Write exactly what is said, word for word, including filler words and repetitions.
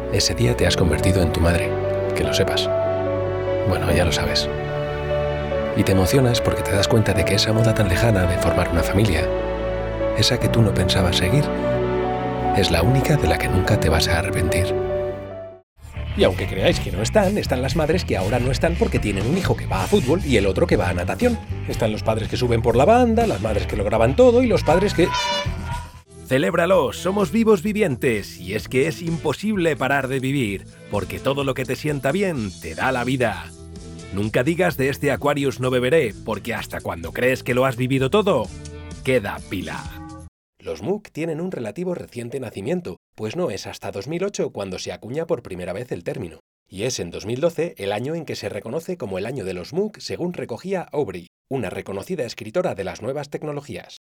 Ese día te has convertido en tu madre, que lo sepas. Bueno, ya lo sabes. Y te emocionas porque te das cuenta de que esa moda tan lejana de formar una familia, esa que tú no pensabas seguir, es la única de la que nunca te vas a arrepentir. Y aunque creáis que no están, están las madres que ahora no están porque tienen un hijo que va a fútbol y el otro que va a natación. Están los padres que suben por la banda, las madres que lo graban todo y los padres que... Celébralo, somos vivos vivientes y es que es imposible parar de vivir, porque todo lo que te sienta bien te da la vida. Nunca digas de este Aquarius no beberé, porque hasta cuando crees que lo has vivido todo, queda pila. Los M O O C tienen un relativo reciente nacimiento, pues no es hasta dos mil ocho cuando se acuña por primera vez el término. Y es en dos mil doce el año en que se reconoce como el año de los M O O C según recogía Aubrey, una reconocida escritora de las nuevas tecnologías.